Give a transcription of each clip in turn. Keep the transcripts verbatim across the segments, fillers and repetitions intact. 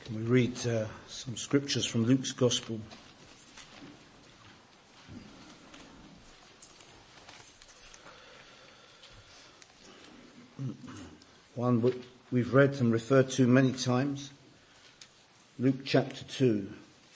We read uh, some scriptures from Luke's Gospel. One we've read and referred to many times. Luke chapter two.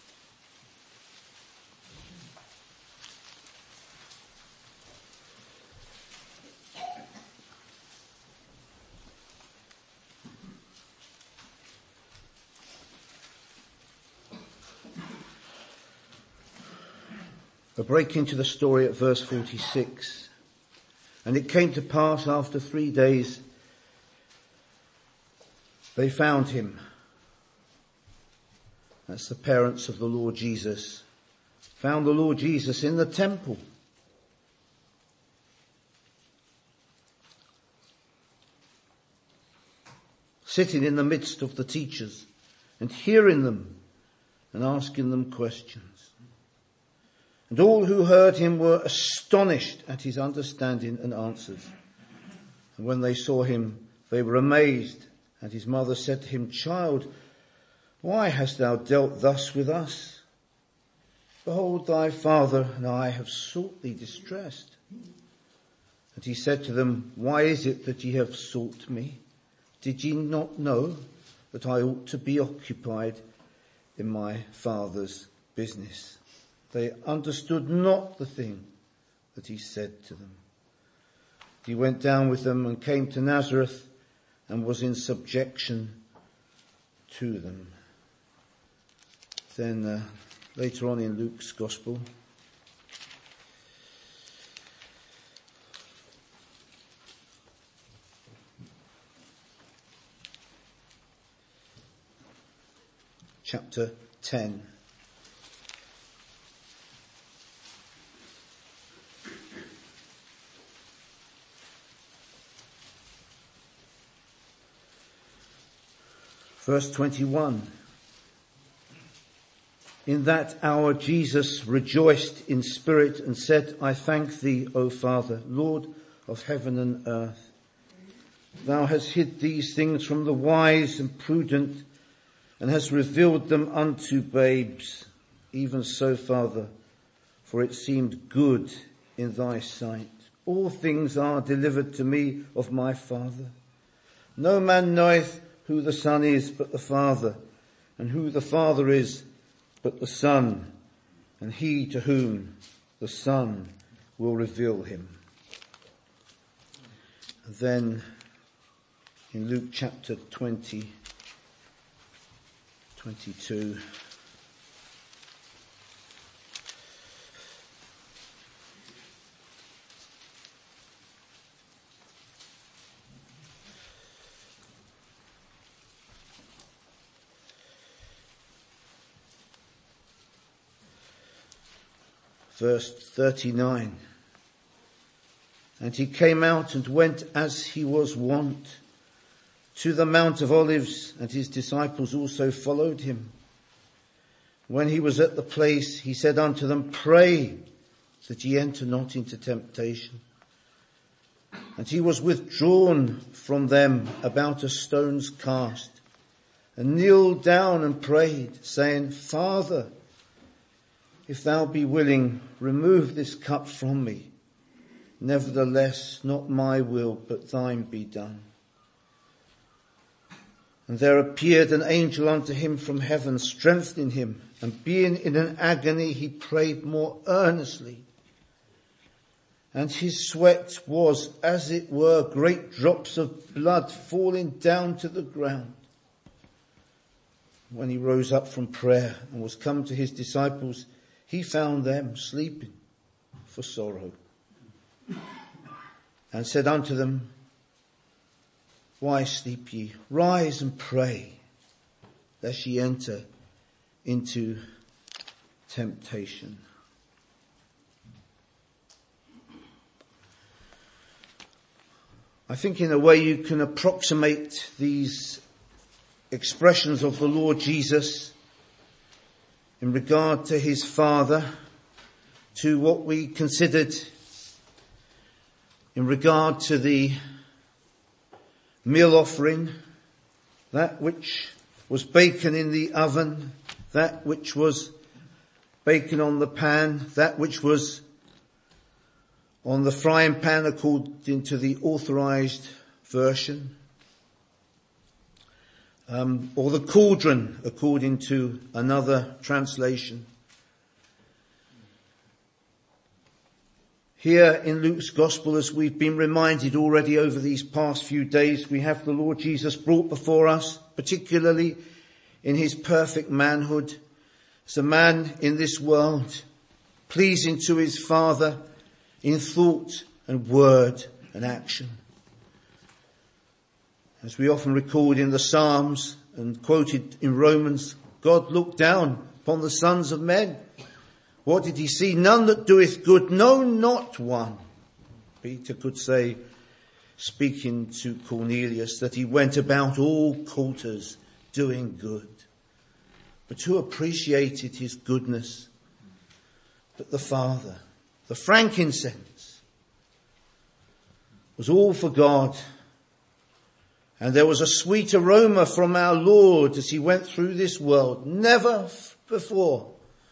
A break into the story at verse forty-six. And it came to pass after three days they found him. That's the parents of the Lord Jesus. Found the Lord Jesus in the temple. Sitting in the midst of the teachers and hearing them and asking them questions. And all who heard him were astonished at his understanding and answers. And when they saw him, they were amazed. And his mother said to him, "Child, why hast thou dealt thus with us? Behold, thy father and I have sought thee distressed." And he said to them, "Why is it that ye have sought me? Did ye not know that I ought to be occupied in my father's business?" They understood not the thing that he said to them. He went down with them and came to Nazareth and was in subjection to them. Then uh, later on in Luke's Gospel, chapter ten. Verse twenty-one. In that hour Jesus rejoiced in spirit and said, "I thank thee, O Father, Lord of heaven and earth. Thou hast hid these things from the wise and prudent and hast revealed them unto babes. Even so, Father, for it seemed good in thy sight. All things are delivered to me of my Father. No man knoweth who the Son is but the Father, and who the Father is but the Son, and he to whom the Son will reveal him." And then in Luke chapter twenty, twenty-two. Verse thirty-nine. And he came out and went as he was wont to the Mount of Olives, and his disciples also followed him. When he was at the place, he said unto them, "Pray that ye enter not into temptation." And he was withdrawn from them about a stone's cast, and kneeled down and prayed, saying, "Father, if thou be willing, remove this cup from me. Nevertheless, not my will, but thine be done." And there appeared an angel unto him from heaven, strengthening him. And being in an agony, he prayed more earnestly. And his sweat was, as it were, great drops of blood falling down to the ground. When he rose up from prayer and was come to his disciples, he found them sleeping for sorrow, and said unto them, "Why sleep ye? Rise and pray, lest ye enter into temptation." I think in a way you can approximate these expressions of the Lord Jesus in regard to his Father to what we considered in regard to the meal offering, that which was bacon in the oven, that which was bacon on the pan, that which was on the frying pan according to the authorized version, um, or the cauldron according to another translation. Here in Luke's Gospel, as we've been reminded already over these past few days, we have the Lord Jesus brought before us, particularly in his perfect manhood, as a man in this world, pleasing to his Father in thought and word and action. As we often record in the Psalms and quoted in Romans, God looked down upon the sons of men. What did he see? None that doeth good, no, not one. Peter could say, speaking to Cornelius, that he went about all quarters doing good. But who appreciated his goodness? But the Father. The frankincense was all for God. And there was a sweet aroma from our Lord as he went through this world, never before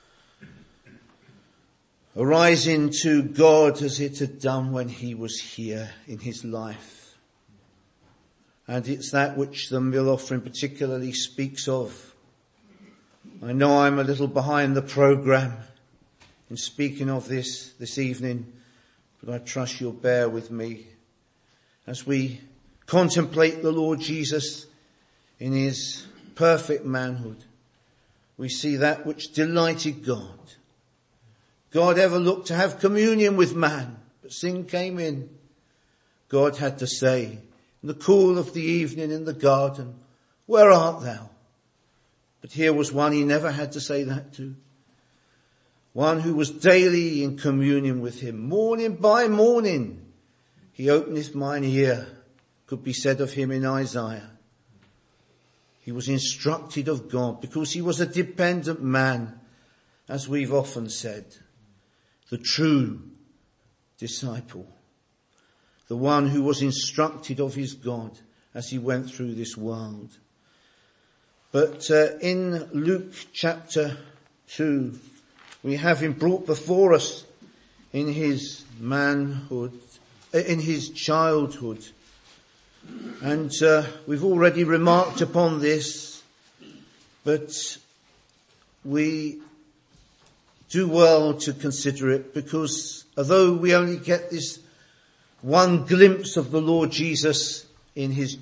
arising to God as it had done when he was here in his life. And it's that which the meal offering particularly speaks of. I know I'm a little behind the programme in speaking of this this evening, but I trust you'll bear with me as we contemplate the Lord Jesus in his perfect manhood. We see that which delighted God. God ever looked to have communion with man, but sin came in. God had to say, in the cool of the evening in the garden, where art thou? But here was one he never had to say that to. One who was daily in communion with him, morning by morning. He openeth mine ear, could be said of him in Isaiah. He was instructed of God because he was a dependent man, as we've often said. The true disciple, the one who was instructed of his God as he went through this world. But uh, in Luke chapter two, we have him brought before us in his manhood, in his childhood. And uh, we've already remarked upon this, but we do well to consider it, because although we only get this one glimpse of the Lord Jesus in his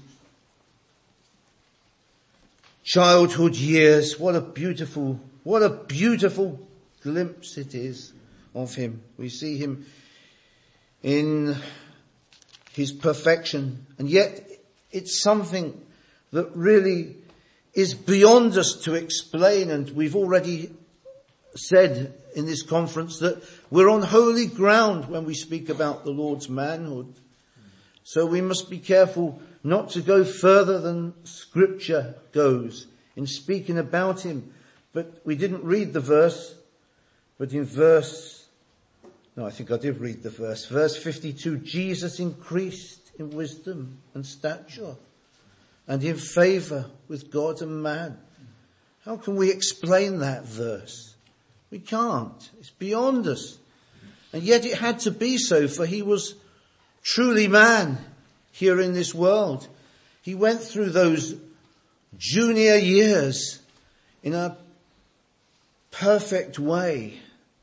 childhood years, what a beautiful, what a beautiful glimpse it is of him. We see him in his perfection, and yet it's something that really is beyond us to explain, and we've already said in this conference that we're on holy ground when we speak about the Lord's manhood. So we must be careful not to go further than Scripture goes in speaking about him. But we didn't read the verse, but in verse, no, I think I did read the verse, verse fifty-two, Jesus increased in wisdom and stature and in favour with God and man. How can we explain that verse? We can't. It's beyond us. And yet it had to be so, for he was truly man here in this world. He went through those junior years in a perfect way.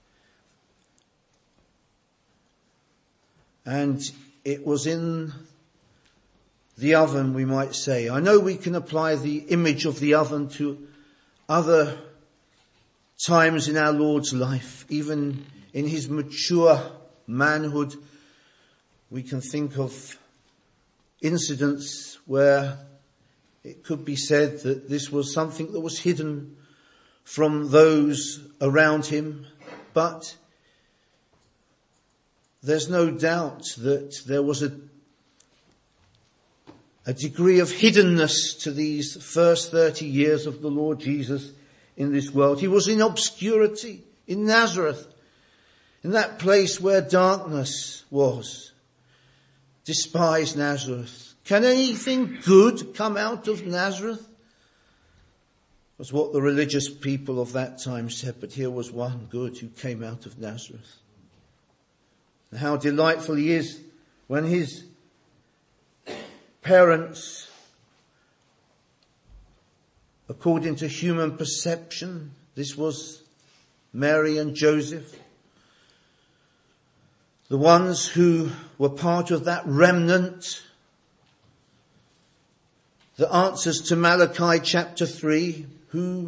And it was in the oven, we might say. I know we can apply the image of the oven to other times in our Lord's life, even in his mature manhood. We can think of incidents where it could be said that this was something that was hidden from those around him, but there's no doubt that there was a a degree of hiddenness to these first thirty years of the Lord Jesus in this world. He was in obscurity in Nazareth, in that place where darkness was. Despise Nazareth. Can anything good come out of Nazareth? was what the religious people of that time said, but here was one good who came out of Nazareth. And how delightful he is when his parents, according to human perception, this was Mary and Joseph, the ones who were part of that remnant, the answers to Malachi chapter three, who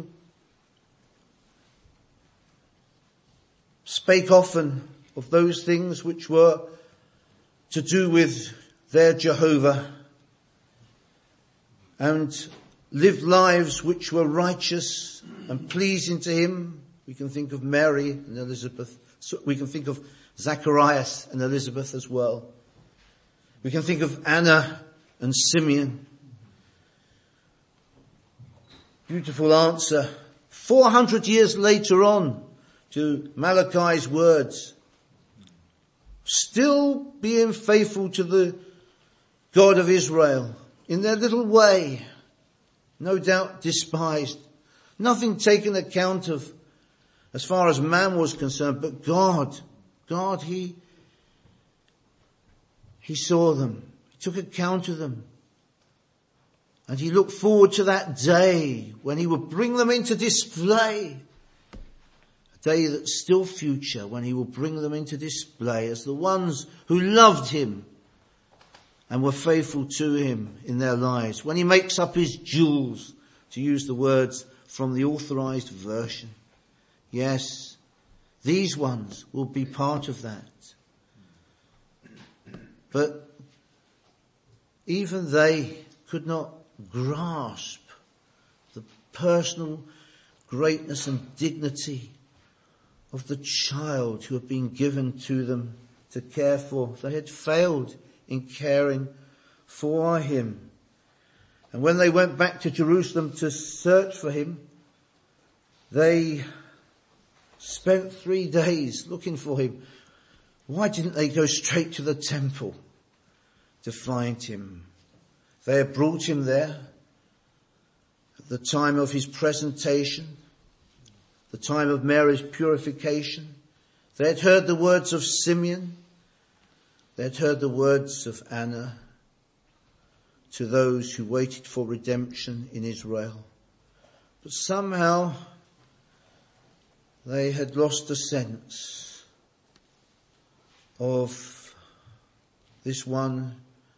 spake often of those things which were to do with their Jehovah, and lived lives which were righteous and pleasing to him. We can think of Mary and Elizabeth. We can think of Zacharias and Elizabeth as well. We can think of Anna and Simeon. Beautiful answer. four hundred years later on to Malachi's words. Still being faithful to the God of Israel in their little way. No doubt despised. Nothing taken account of as far as man was concerned, but God, God, he, he saw them. He took account of them. And he looked forward to that day when he would bring them into display. A day that's still future, when he will bring them into display as the ones who loved him and were faithful to him in their lives. When he makes up his jewels, to use the words from the authorized version. Yes, these ones will be part of that. But even they could not grasp the personal greatness and dignity of the child who had been given to them to care for. They had failed in caring for him. And when they went back to Jerusalem to search for him, they spent three days looking for him. Why didn't they go straight to the temple to find him? They had brought him there at the time of his presentation, the time of Mary's purification. They had heard the words of Simeon. They had heard the words of Anna to those who waited for redemption in Israel. But somehow they had lost a sense of this one,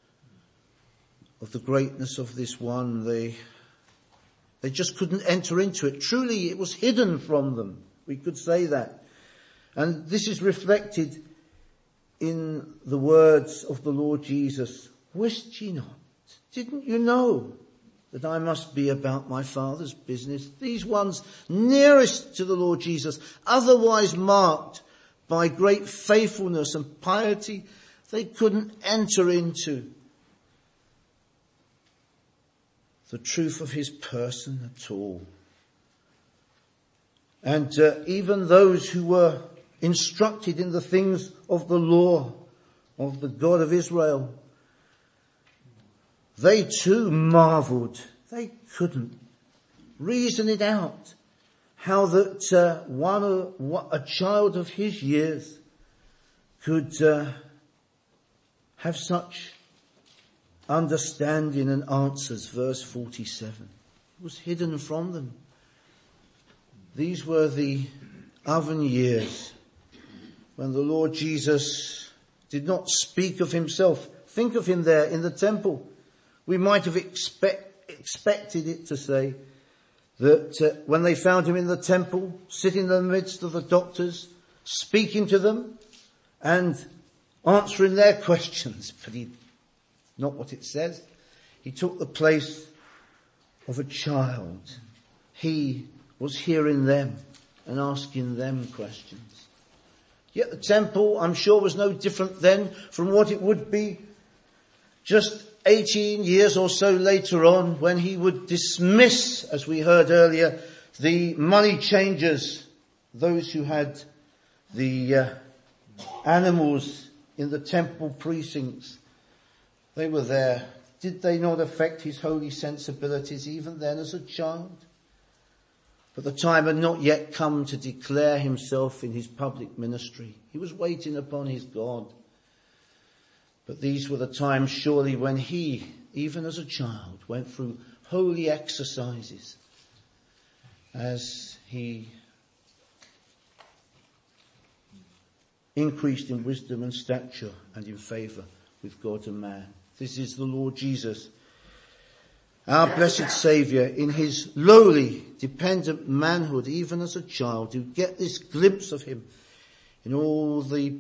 of the greatness of this one. They, they just couldn't enter into it. Truly, it was hidden from them. We could say that. And this is reflected in the words of the Lord Jesus. Wist ye not? Didn't you know that I must be about my Father's business? These ones nearest to the Lord Jesus, otherwise marked by great faithfulness and piety, they couldn't enter into the truth of his person at all. And uh, even those who were instructed in the things of the law of the God of Israel, they too marveled. They couldn't reason it out. How that uh, one, uh, a child of his years could uh, have such understanding and answers. Verse forty-seven. It was hidden from them. These were the oven years when the Lord Jesus did not speak of himself. Think of him there in the temple. We might have expect, expected it to say that uh, when they found him in the temple, sitting in the midst of the doctors, speaking to them and answering their questions. But he, not what it says. He took the place of a child. He was hearing them and asking them questions. Yet the temple, I'm sure, was no different then from what it would be just eighteen years or so later on, when he would dismiss, as we heard earlier, the money changers, those who had the uh, animals in the temple precincts. They were there. Did they not affect his holy sensibilities even then as a child? But the time had not yet come to declare himself in his public ministry. He was waiting upon his God. But these were the times surely when he, even as a child, went through holy exercises as he increased in wisdom and stature and in favour with God and man. This is the Lord Jesus, our blessed Saviour, in his lowly, dependent manhood, even as a child. You get this glimpse of him in all the,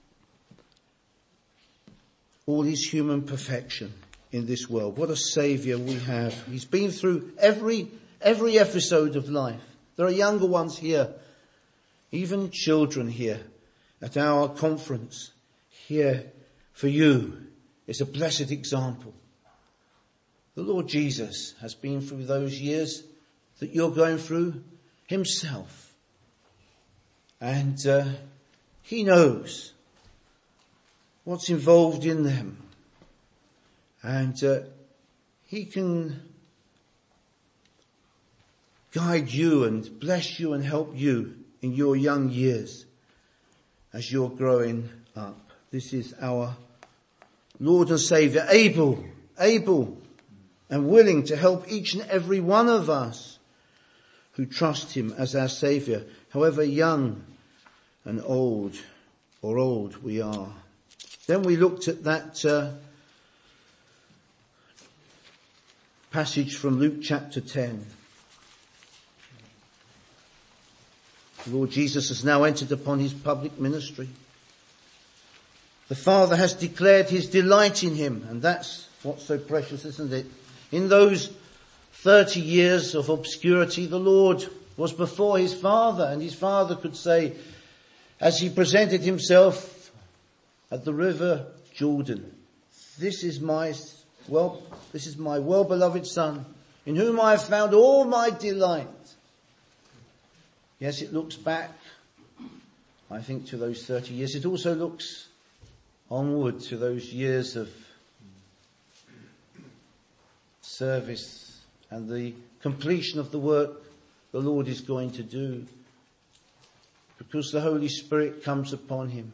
all his human perfection in this world. What a Saviour we have. He's been through every, every episode of life. There are younger ones here, even children here at our conference here for you. It's a blessed example. The Lord Jesus has been through those years that you're going through himself. And uh, he knows what's involved in them. And uh, he can guide you and bless you and help you in your young years as you're growing up. This is our Lord and Saviour, able, able and willing to help each and every one of us who trust him as our Saviour, however young and old or old we are. Then we looked at that uh, passage from Luke chapter ten. The Lord Jesus has now entered upon his public ministry. The Father has declared his delight in him, and that's what's so precious, isn't it? In those thirty years of obscurity, the Lord was before his Father, and his Father could say, as he presented himself at the river Jordan, this is my well, this is my well-beloved Son, in whom I have found all my delight. Yes, it looks back, I think, to those thirty years. It also looks onward to those years of service and the completion of the work the Lord is going to do, because the Holy Spirit comes upon him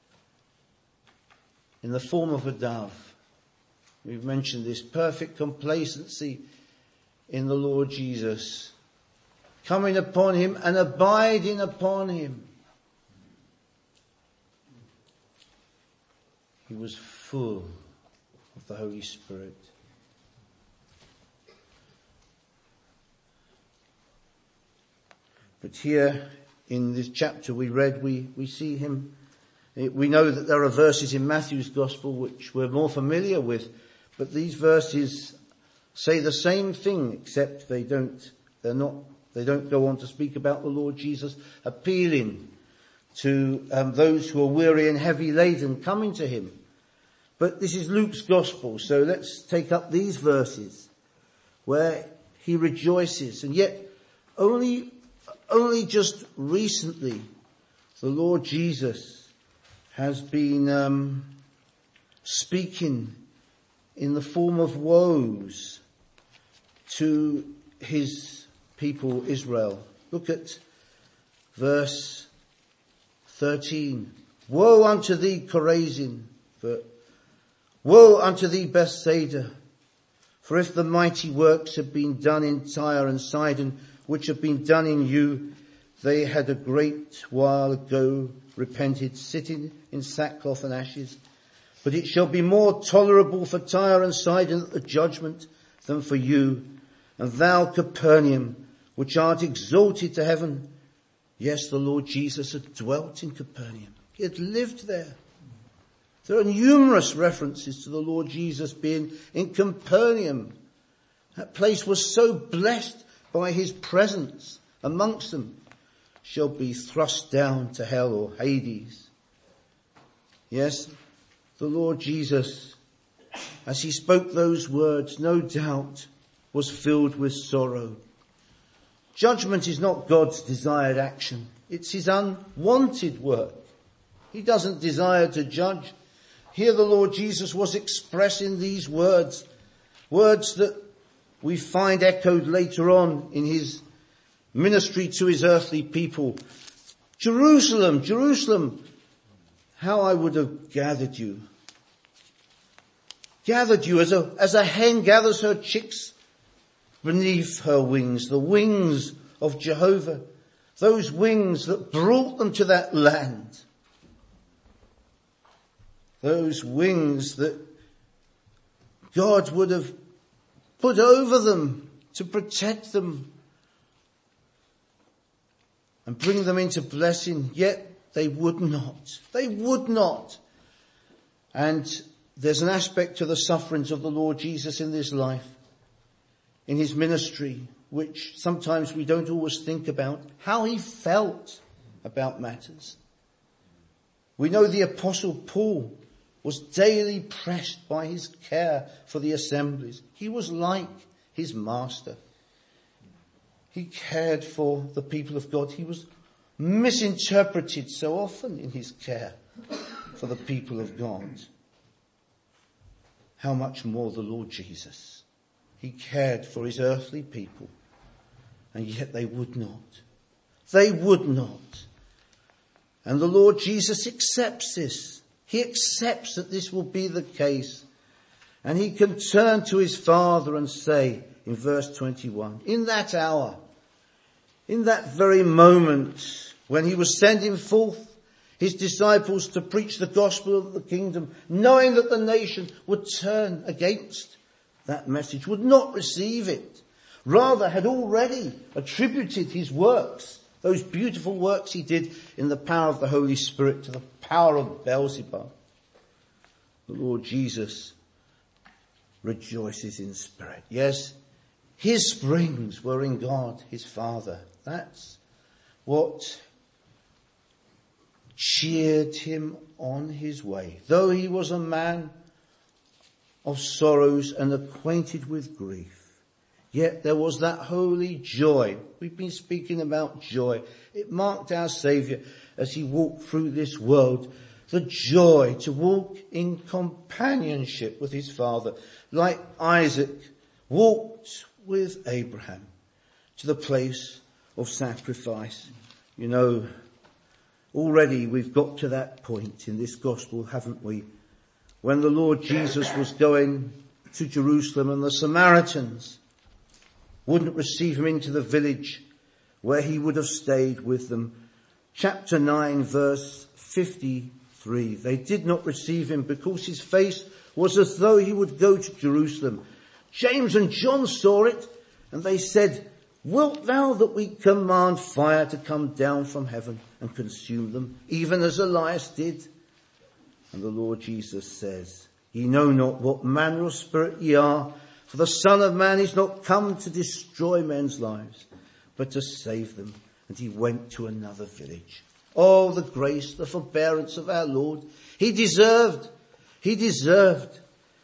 in the form of a dove. We've mentioned this perfect complacency in the Lord Jesus, coming upon him and abiding upon him. He was full of the Holy Spirit. But here in this chapter we read, we, we see him. We know that there are verses in Matthew's Gospel which we're more familiar with, but these verses say the same thing, except they don't, they're not, they don't go on to speak about the Lord Jesus appealing to um, those who are weary and heavy laden, coming to him. But this is Luke's Gospel, so let's take up these verses where he rejoices. And yet, only, only just recently, the Lord Jesus has been um, speaking in the form of woes to his people Israel. Look at verse thirteen. Woe unto thee, Chorazin! For woe unto thee, Bethsaida! For if the mighty works had been done in Tyre and Sidon, which have been done in you, they had a great while ago repented, sitting in sackcloth and ashes. But it shall be more tolerable for Tyre and Sidon at the judgment than for you. And thou, Capernaum, which art exalted to heaven. Yes, the Lord Jesus had dwelt in Capernaum. He had lived there. There are numerous references to the Lord Jesus being in Capernaum. That place was so blessed by his presence amongst them. Shall be thrust down to hell or Hades. Yes, the Lord Jesus, as he spoke those words, no doubt was filled with sorrow. Judgment is not God's desired action. It's his unwanted work. He doesn't desire to judge. Here the Lord Jesus was expressing these words, words that we find echoed later on in his ministry to his earthly people. Jerusalem, Jerusalem, how I would have gathered you. Gathered you as a, as a hen gathers her chicks beneath her wings, the wings of Jehovah, those wings that brought them to that land. Those wings that God would have put over them to protect them and bring them into blessing, yet they would not. They would not. And there's an aspect to the sufferings of the Lord Jesus in this life, in his ministry, which sometimes we don't always think about, how he felt about matters. We know the Apostle Paul was daily pressed by his care for the assemblies. He was like his master. He cared for the people of God. He was misinterpreted so often in his care for the people of God. How much more the Lord Jesus. He cared for his earthly people, and yet they would not. They would not. And the Lord Jesus accepts this. He accepts that this will be the case. And he can turn to his Father and say in verse twenty-one, in that hour, in that very moment when he was sending forth his disciples to preach the gospel of the kingdom, knowing that the nation would turn against that message, would not receive it, rather had already attributed his works, those beautiful works he did in the power of the Holy Spirit, to the power of Beelzebub. The Lord Jesus rejoices in spirit. Yes, his springs were in God, his Father. That's what cheered him on his way. Though he was a man of sorrows and acquainted with grief, yet there was that holy joy. We've been speaking about joy. It marked our Saviour as he walked through this world. The joy to walk in companionship with his Father, like Isaac walked with Abraham to the place of sacrifice. You know, already we've got to that point in this gospel, haven't we? When the Lord Jesus was going to Jerusalem and the Samaritans wouldn't receive him into the village where he would have stayed with them. Chapter nine, verse fifty-three. They did not receive him because his face was as though he would go to Jerusalem. James and John saw it, and they said, wilt thou that we command fire to come down from heaven and consume them, even as Elias did? And the Lord Jesus says, ye know not what manner of spirit ye are, for the Son of Man is not come to destroy men's lives, but to save them. And he went to another village. Oh, the grace, the forbearance of our Lord. He deserved, he deserved,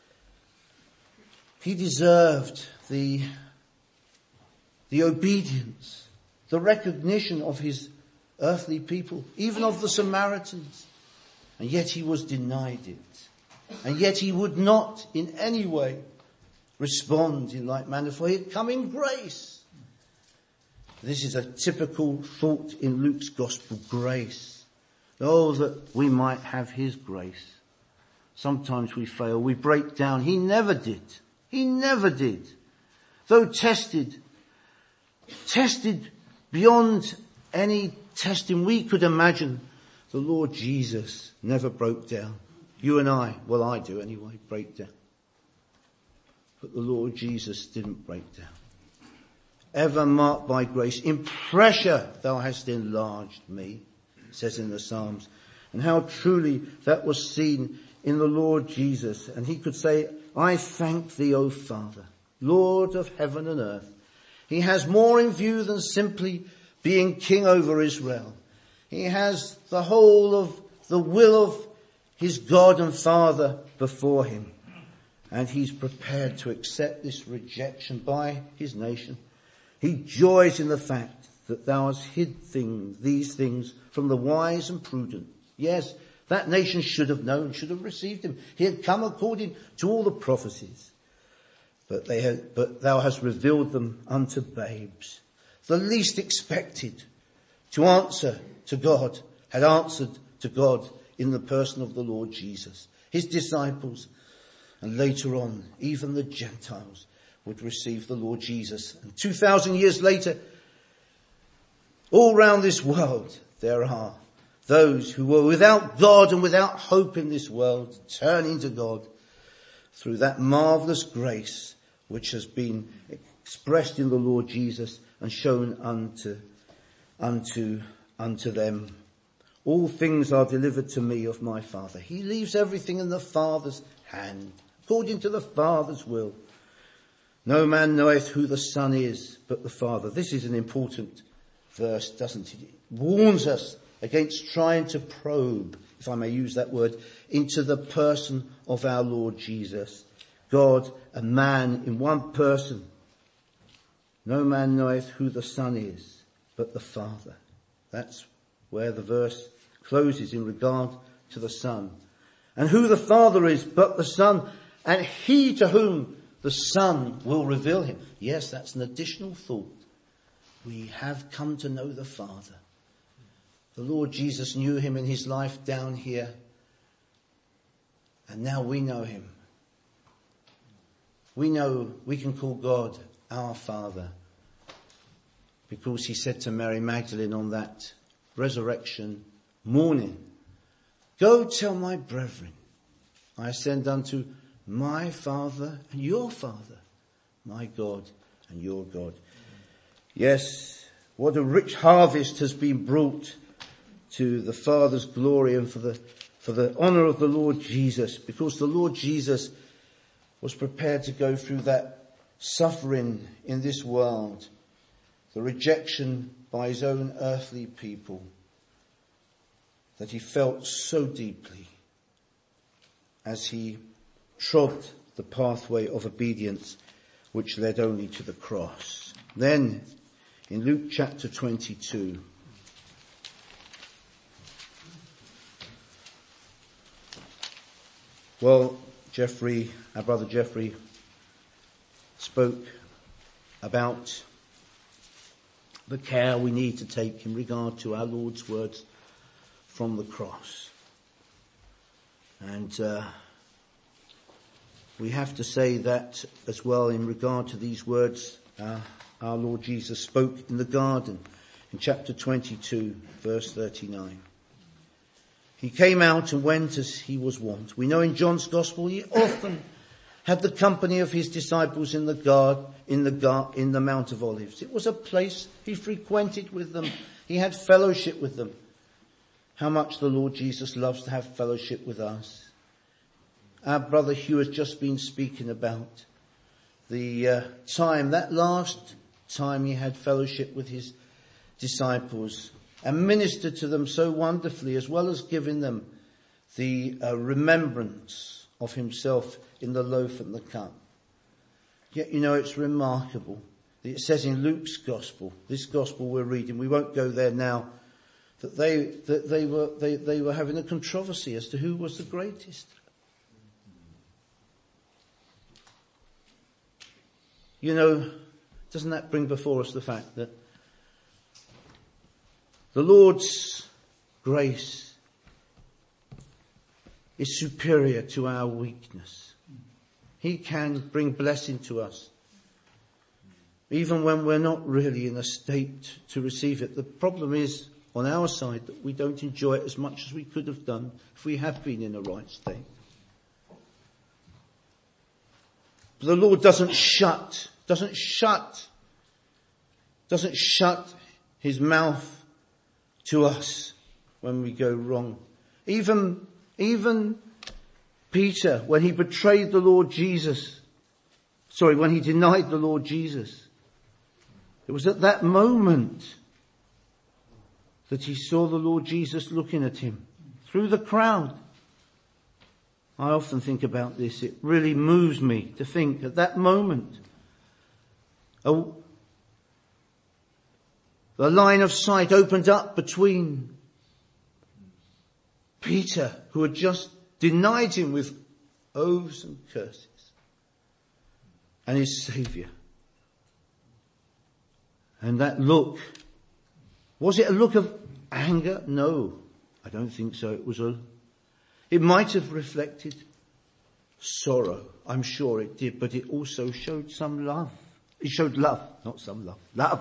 he deserved the, the obedience, the recognition of his earthly people, even of the Samaritans. And yet he was denied it. And yet he would not in any way respond in like manner, for he had come in grace. This is a typical thought in Luke's gospel, grace. Oh, that we might have his grace. Sometimes we fail, we break down. He never did. He never did. Though tested, tested beyond any testing we could imagine, the Lord Jesus never broke down. You and I, well I do anyway, break down. But the Lord Jesus didn't break down. Ever marked by grace, in pressure thou hast enlarged me, says in the Psalms. And how truly that was seen in the Lord Jesus. And he could say, I thank thee, O Father, Lord of heaven and earth. He has more in view than simply being king over Israel. He has the whole of the will of his God and Father before him. And he's prepared to accept this rejection by his nation. He joys in the fact that thou hast hid things, these things from the wise and prudent. Yes, that nation should have known, should have received him. He had come according to all the prophecies. But they had, but thou hast revealed them unto babes. the least expected to answer to God, had answered to God in the person of the Lord Jesus. His disciples, and later on, even the Gentiles would receive the Lord Jesus. And two thousand years later, all around this world, there are those who were without God and without hope in this world, turning to God through that marvelous grace which has been expressed in the Lord Jesus and shown unto, unto, unto them. All things are delivered to me of my Father. He leaves everything in the Father's hand, according to the Father's will. No man knoweth who the Son is, but the Father. This is an important verse, doesn't it? It warns us against trying to probe, if I may use that word, into the person of our Lord Jesus. God and man in one person. No man knoweth who the Son is, but the Father. That's where the verse closes in regard to the Son. And who the Father is, but the Son, and he to whom the Son will reveal him. Yes, that's an additional thought. We have come to know the Father. The Lord Jesus knew him in his life down here. And now we know him. We know we can call God our Father. Because he said to Mary Magdalene on that resurrection morning, go tell my brethren, I ascend unto my Father and your Father, my God and your God. Yes, what a rich harvest has been brought to the Father's glory and for the, for the honour of the Lord Jesus, because the Lord Jesus was prepared to go through that suffering in this world, the rejection by his own earthly people, that he felt so deeply as he trod the pathway of obedience which led only to the cross. Then, in Luke chapter twenty-two, well, Jeffrey, our brother Jeffrey, spoke about the care we need to take in regard to our Lord's words from the cross. And uh, we have to say that as well in regard to these words uh, our Lord Jesus spoke in the garden in chapter twenty-two, verse thirty-nine. He came out and went as he was wont. We know in John's Gospel he often had the company of his disciples in the garden, in the gar- in the Mount of Olives. It was a place he frequented with them. He had fellowship with them. How much the Lord Jesus loves to have fellowship with us. Our brother Hugh has just been speaking about the uh, time, that last time he had fellowship with his disciples and ministered to them so wonderfully, as well as giving them the uh, remembrance of himself in the loaf and the cup. Yet, you know, it's remarkable. It says in Luke's Gospel, this Gospel we're reading, we won't go there now, that they, that they were, they, they were having a controversy as to who was the greatest. You know, doesn't that bring before us the fact that the Lord's grace is superior to our weakness. He can bring blessing to us, even when we're not really in a state to receive it. The problem is, on our side, that we don't enjoy it as much as we could have done if we had been in a right state. But the Lord doesn't shut, doesn't shut, doesn't shut his mouth to us when we go wrong. Even, even Peter, when he betrayed the Lord Jesus, sorry, when he denied the Lord Jesus, it was at that moment that he saw the Lord Jesus looking at him through the crowd. I often think about this. It really moves me to think at that moment, a, the line of sight opened up between Peter, who had just denied him with oaths and curses, and his Saviour. And that look, was it a look of anger? No, I don't think so. It was a, it might have reflected sorrow. I'm sure it did, but it also showed some love. It showed love, not some love, love.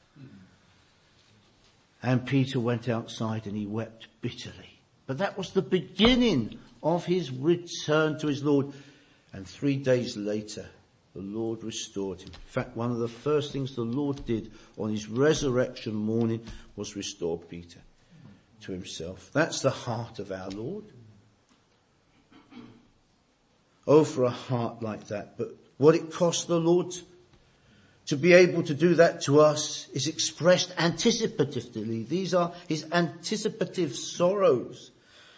And Peter went outside and he wept bitterly. But that was the beginning of his return to his Lord. And three days later, the Lord restored him. In fact, one of the first things the Lord did on his resurrection morning was restore Peter to himself. That's the heart of our Lord. Oh, for a heart like that. But what it cost the Lord to be able to do that to us is expressed anticipatively. These are his anticipative sorrows.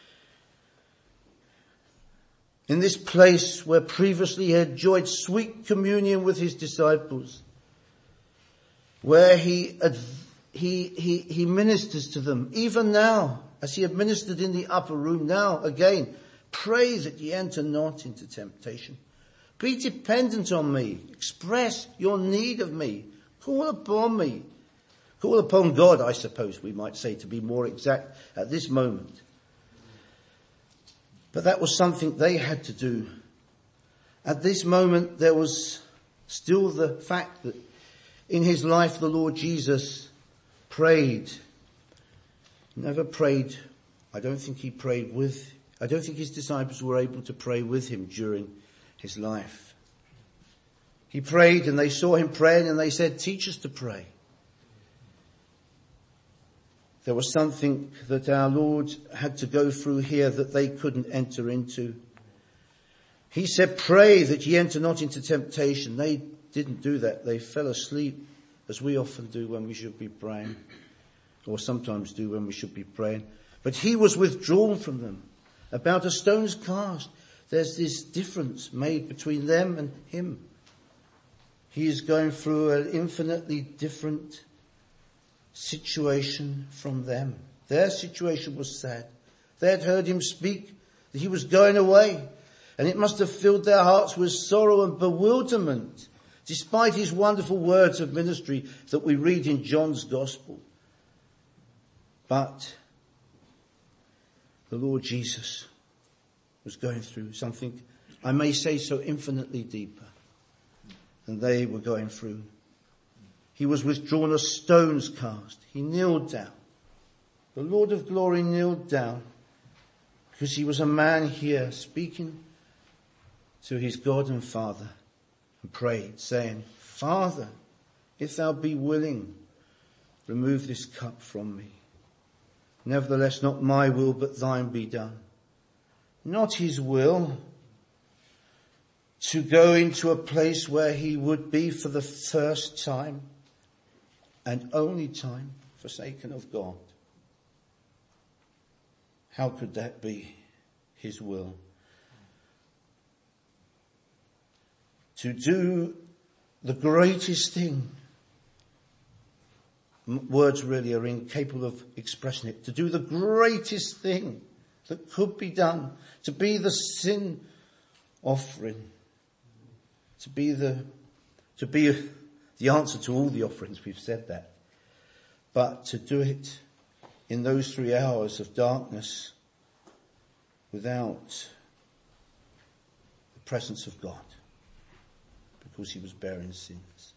In this place where previously he had enjoyed sweet communion with his disciples, where he, he, he, he ministers to them, even now, as he had ministered in the upper room, now again, pray that ye enter not into temptation. Be dependent on me. Express your need of me. Call upon me. Call upon God, I suppose we might say, to be more exact at this moment. But that was something they had to do. At this moment, there was still the fact that in his life, the Lord Jesus prayed. Never prayed. I don't think he prayed with, I don't think his disciples were able to pray with him during his life. He prayed and they saw him praying and they said, teach us to pray. There was something that our Lord had to go through here that they couldn't enter into. He said, pray that ye enter not into temptation. They didn't do that. They fell asleep, as we often do when we should be praying, or sometimes do when we should be praying. But he was withdrawn from them. About a stone's cast, there's this difference made between them and him. He is going through an infinitely different situation from them. Their situation was sad. They had heard him speak that he was going away, and it must have filled their hearts with sorrow and bewilderment, despite his wonderful words of ministry that we read in John's Gospel. But the Lord Jesus was going through something, I may say so, infinitely deeper than they were going through. He was withdrawn a stone's cast. He kneeled down. The Lord of glory kneeled down because he was a man here speaking to his God and Father and prayed, saying, Father, if thou be willing, remove this cup from me. Nevertheless, not my will, but thine be done. Not his will to go into a place where he would be for the first time and only time forsaken of God. How could that be his will? To do the greatest thing, words really are incapable of expressing it, to do the greatest thing that could be done, to be the sin offering, to be the, to be the answer to all the offerings, we've said that. But to do it in those three hours of darkness without the presence of God, because he was bearing sins.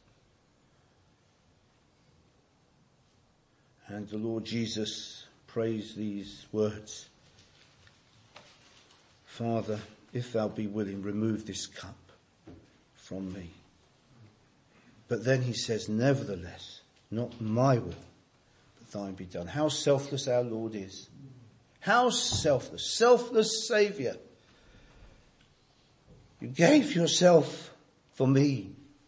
And the Lord Jesus prays these words, Father, if thou be willing, remove this cup from me. But then he says, nevertheless, not my will, but thine be done. How selfless our Lord is. How selfless. Selfless Saviour. You gave yourself for me.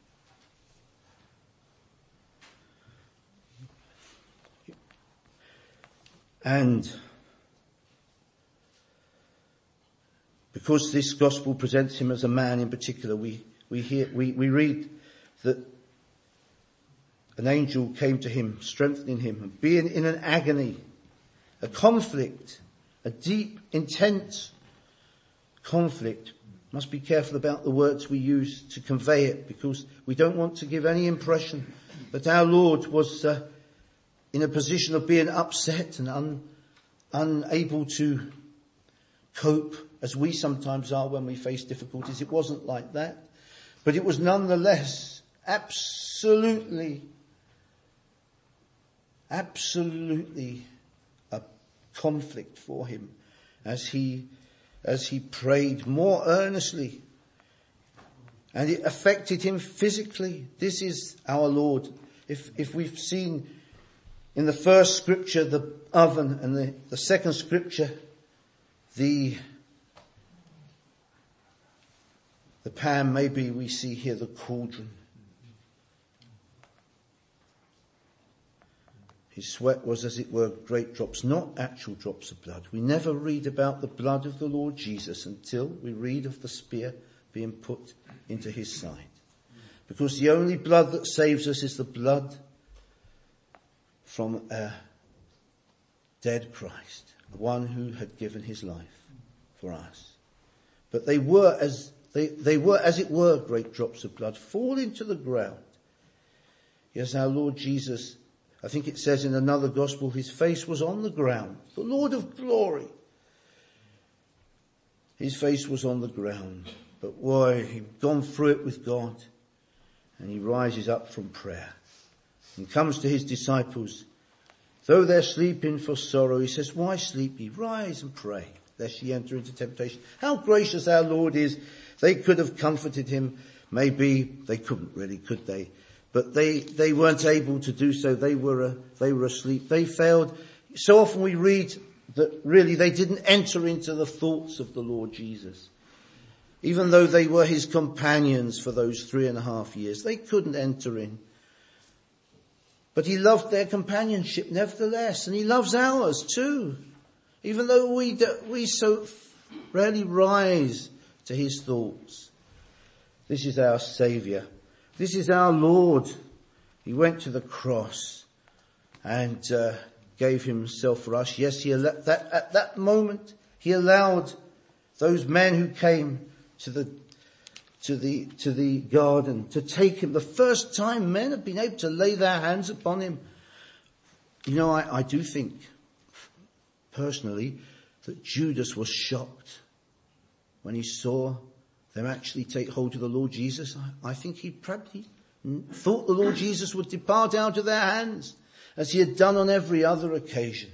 And because this gospel presents him as a man in particular, we, we hear, we, we read that an angel came to him, strengthening him, and being in an agony, a conflict, a deep, intense conflict. Must be careful about the words we use to convey it, because we don't want to give any impression But our Lord was uh, in a position of being upset and un, unable to cope as we sometimes are when we face difficulties. It wasn't like that. But it was nonetheless absolutely, absolutely a conflict for him as he, as he prayed more earnestly. And it affected him physically. This is our Lord. If, if we've seen in the first scripture the oven and the, the second scripture the The pan, maybe we see here the cauldron. His sweat was, as it were, great drops, not actual drops of blood. We never read about the blood of the Lord Jesus until we read of the spear being put into his side. Because the only blood that saves us is the blood from a dead Christ, the one who had given his life for us. But they were as They, they were, as it were, great drops of blood falling to the ground. Yes, our Lord Jesus, I think it says in another gospel, his face was on the ground. The Lord of glory. His face was on the ground. But why? He'd gone through it with God. And he rises up from prayer and comes to his disciples. Though they're sleeping for sorrow, he says, why sleep ye? Rise and pray, lest ye enter into temptation. How gracious our Lord is. They could have comforted him. Maybe they couldn't really, could they? But they, they weren't able to do so. They were, uh, they were asleep. They failed. So often we read that really they didn't enter into the thoughts of the Lord Jesus. Even though they were his companions for those three and a half years, they couldn't enter in. But he loved their companionship nevertheless, and he loves ours too. Even though we, do, we so rarely rise to his thoughts. This is our Saviour. This is our Lord. He went to the cross and uh, gave himself for us. Yes, he allowed that at that moment he allowed those men who came to the to the to the garden to take him. The first time men have been able to lay their hands upon him. You know, I, I do think personally that Judas was shocked when he saw them actually take hold of the Lord Jesus. I, I think he probably thought the Lord Jesus would depart out of their hands as he had done on every other occasion.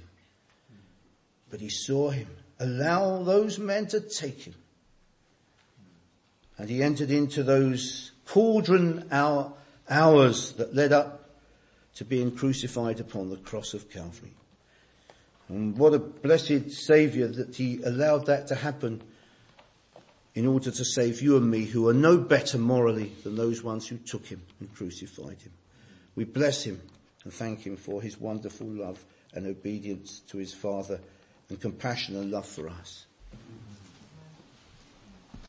But he saw him allow those men to take him. And he entered into those cauldron hour, hours that led up to being crucified upon the cross of Calvary. And what a blessed Saviour that he allowed that to happen in order to save you and me, who are no better morally than those ones who took him and crucified him. We bless him and thank him for his wonderful love and obedience to his Father and compassion and love for us.